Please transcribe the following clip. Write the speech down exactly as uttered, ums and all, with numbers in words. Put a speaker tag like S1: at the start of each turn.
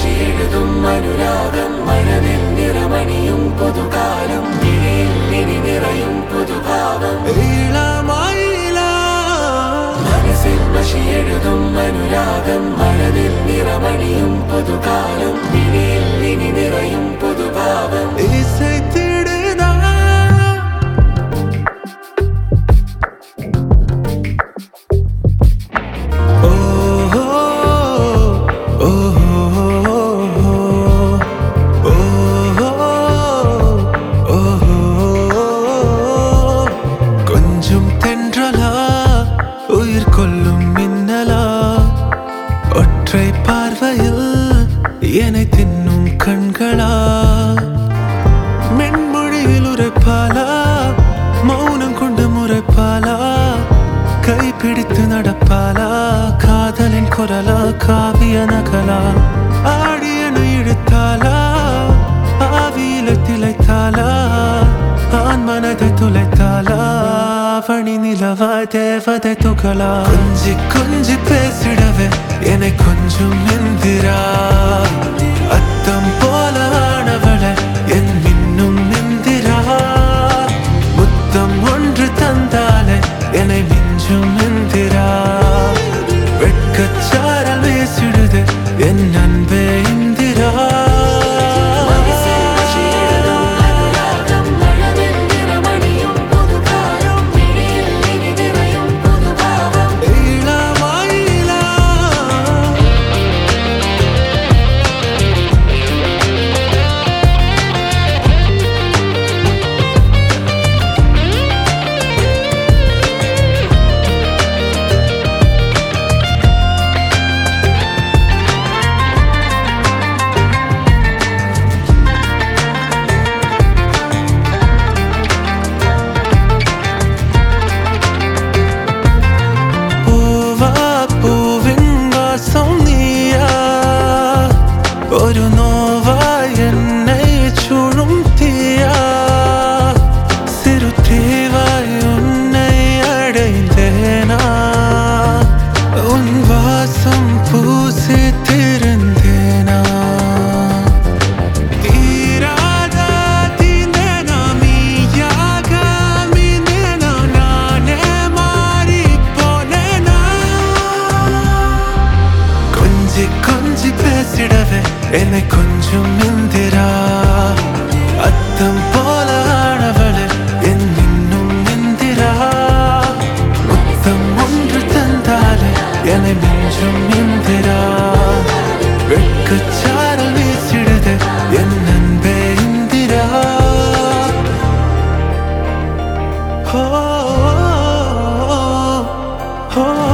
S1: മഷി എഴുതും അനുരാഗം മനതിൽ നിറമണിയും പുതുകാലം ഇനിയിൽ ഇനി നിറയും പുതുഭാവം മനസ്സിൽ മഷി എഴുതും അനുരാഗം മനതിൽ നിറമണിയും പുതുകാലം ഇനിയിൽ ഇനി നിറയും പുതുഭാവം
S2: ஒற்றை பார்வையில் என்னை தின்னும் கண்களா மென்மொழியில் உரைப்பாலா மௌனம் கொண்டு முறைப்பாலா கைப்பிடித்து நடப்பாலா காதலின் குரலா காவிய நகலா ஆடியன இழுத்தாலா ஆவியில திளைத்தாலா ஆண் மனதை துளைத்தாலா அவனி நிலவா தேவதை துகளா கொஞ்சி கொஞ்சி பேசிடவே என்னை கொஞ்சம் எந்திரா அத்தம் போல ஆனவளை என் மின்னும் எந்திரா முத்தம் ஒன்று தந்தாலே என்னை மிஞ்சும் எந்திரா வெட்கச்சாரல் வீசிடுது என் அன்பே இந்திரா ഒരു നോവായി എന്നെ ചുഴും തീയാ സിറുതീവായി ഉன்னை அடைந்தேனா உன் வாசம் பூசித்திருந்தேனா தீராத தீந்தேனா மீயாக மீந்தேனா நானே மாறி போனேனா கொஞ்சி கொஞ்சி பேசிடவே என்னை கொஞ்சம் எந்திரா அத்தம் போல ஆனவளை என் இன்னும் எந்திரா முத்தம் ஒன்று தந்தாலே என்னை மிஞ்சும் எந்திரா வெட்கச்சாரல் வீசிடுது என் அன்பே இந்திரா ஓ ஓ